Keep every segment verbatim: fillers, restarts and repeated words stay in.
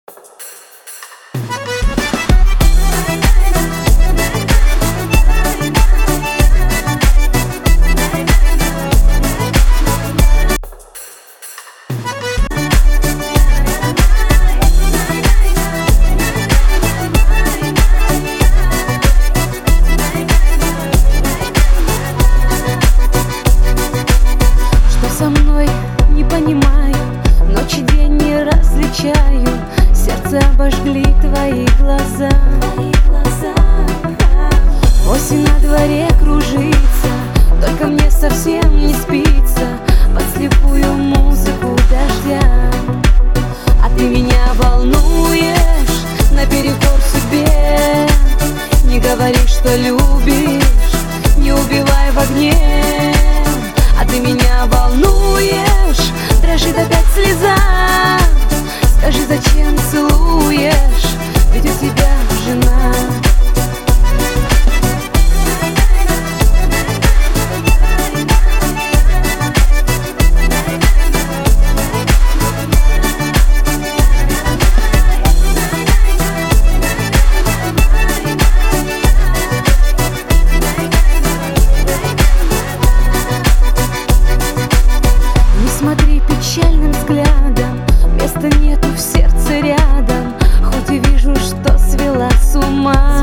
Сердце обожгли твои глаза. Осень на дворе кружится, только мне совсем не спится под слепую музыку дождя. А ты меня волнуешь наперекор судьбе. Не говори, что любишь, не убивай в огне. А ты меня волнуешь, дрожит опять слеза. Скажи, зачем целуешь, ведь у тебя жена. Не смотри печальным взглядом, места нету в сердце рядом. Хоть и вижу, что свела с ума.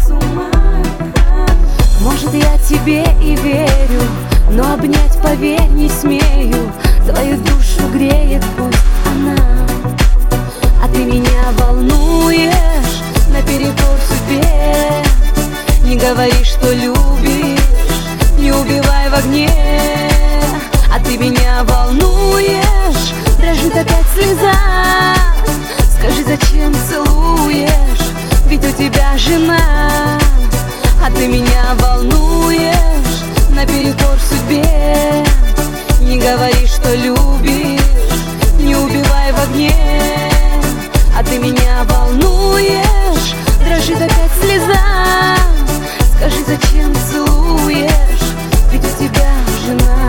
Может, я тебе и верю, но обнять, поверь, не смею. Твою душу греет пусть она. А ты меня волнуешь наперекор судьбе. Не говори, что любишь, не убивай в огне. А ты меня волнуешь, дрожит опять слеза. Скажи, зачем целуешь, ведь у тебя жена. А ты меня волнуешь наперекор судьбе. Не говори, что любишь, не убивай в огне. А ты меня волнуешь, дрожит опять слеза. Скажи, зачем целуешь, ведь у тебя жена.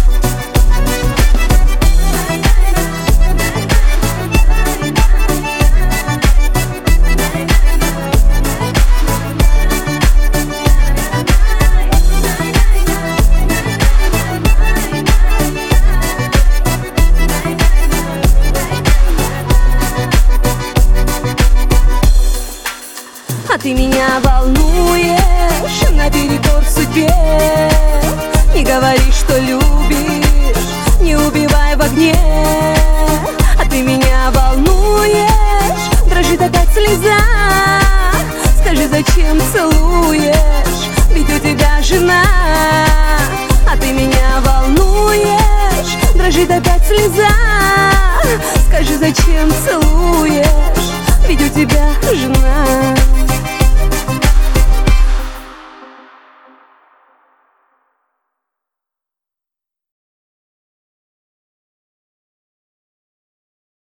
А ты меня волнуешь наперекор судьбе. Не говори, что любишь, не убивай в огне. А ты меня волнуешь, дрожит опять слеза. Скажи, зачем целуешь, ведь у тебя жена. А ты меня волнуешь, дрожит опять слеза. Скажи, зачем целуешь, ведь у тебя жена.